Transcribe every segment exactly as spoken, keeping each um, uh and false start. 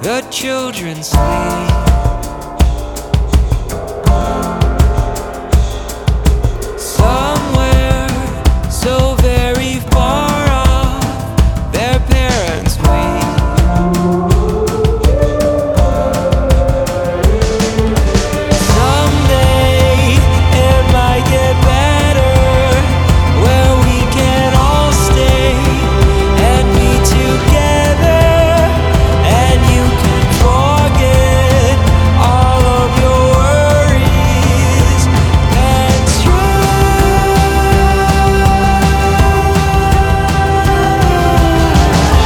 the children sleep. Somewhere so very far off, their parents wait. Someday it might get better, where we can all stay and be together, and you can forget all of your worries and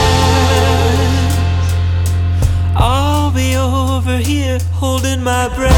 stress. I'll be over here holding my breath.